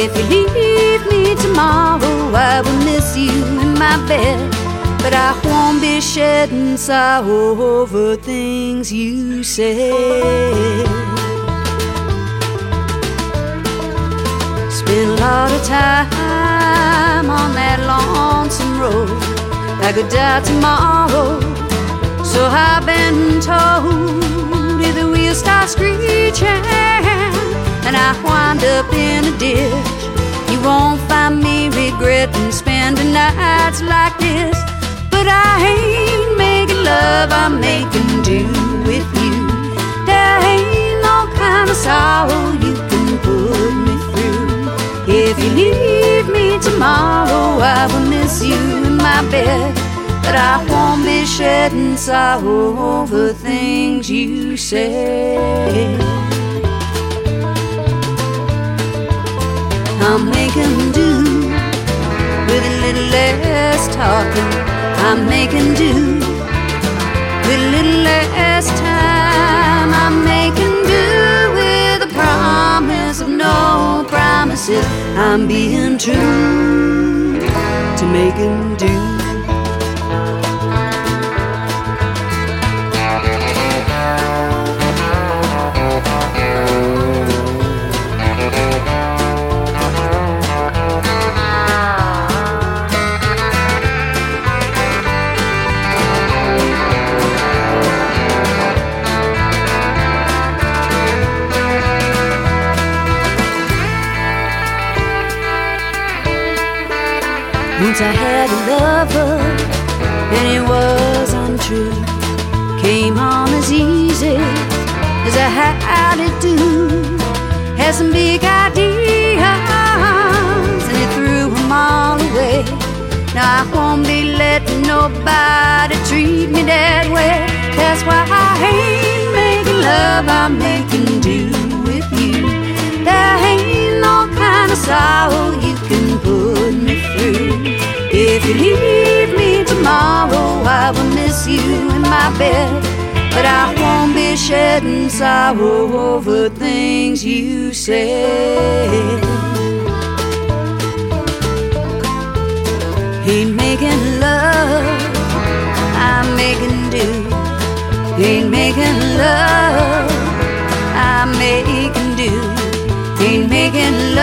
If you leave me tomorrow, I will miss you in my bed, but I won't be shedding sorrow over things you said. Spent a lot of time on that lonesome road. I could die tomorrow, so I've been told. If the wheels start screeching and I wind up in a ditch, you won't find me regretting spending nights like this. But I ain't making love, I'm making do with you. There ain't no kind of sorrow you can put me through. If you leave me tomorrow, I will miss you in my bed, but I won't be shedding sorrow over things you said. I'm making do with a little less talking. I'm making do with a little less time. I'm making do with a promise of no promises. I'm being true to making do. Once I had a lover, and it was untrue. Came on as easy as I had it do. Had some big ideas, and he threw them all away. Now I won't be letting nobody treat me that way. That's why I ain't making love, I'm making do with you. There ain't no kind of sorrow you can put me through. If you leave me tomorrow, I will miss you in my bed, but I won't be shedding sorrow over things you said. Ain't making love, I'm making do. Ain't making love, I'm making do. Ain't making